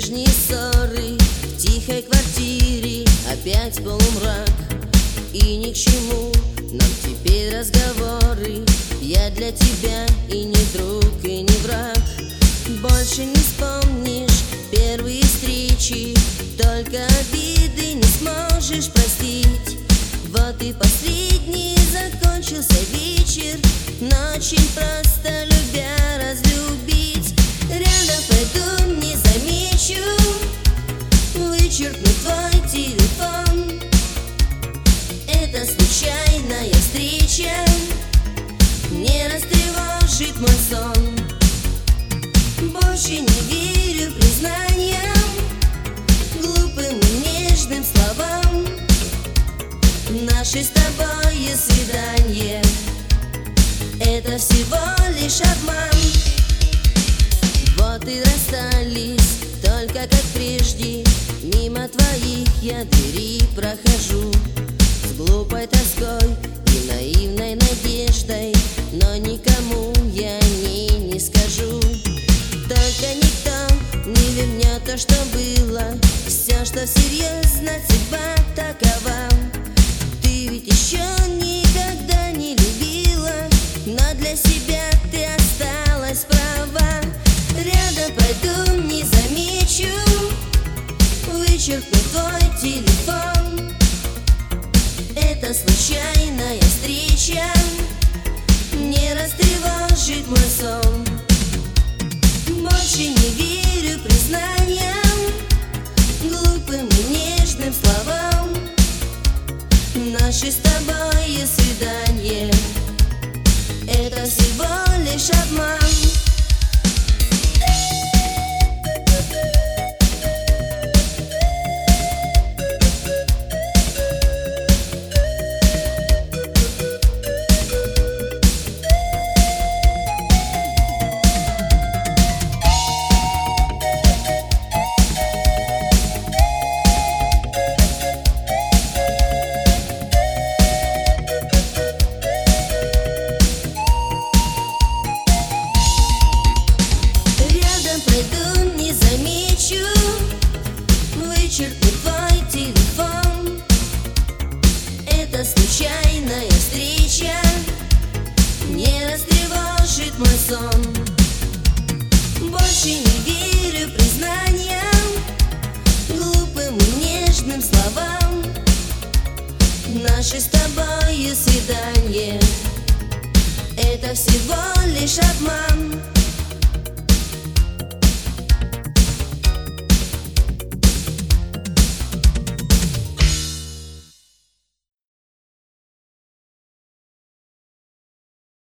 Прежние ссоры в тихой квартире, опять полумрак. И ни к чему нам теперь разговоры. Я для тебя и не друг, и не враг. Больше не вспомнишь первые встречи, только обиды не сможешь простить. Вот и последний закончился вечер, но очень просто любя разлюбить. Рядом пойду, не замечу, вычеркну твой телефон. Это случайная встреча, не растревожит мой сон. Больше не верю признаниям, глупым и нежным словам. Наше с тобой свидание — это всего лишь обман. Вот и расстались, только как прежде. Мимо твоих я двери прохожу с глупой тоской и наивной надеждой, но никому я о ней не скажу. Только никто не вернет то, что было. Все, что серьезно, судьба такова. Ты ведь еще никогда не любила, но для себя ты осталась права. Рядом пойду, не замечу, вычеркну твой телефон. Это случайная встреча, не растревожит мой сон. Больше не верю признаниям, глупым и нежным словам. Наше с тобой свидание — это всего лишь обман. Пройду, не замечу, вычеркну твой телефон. Это случайная встреча, не растревожит мой сон. Больше не верю признаниям, глупым и нежным словам. Наше с тобой свидание — это всего лишь обман.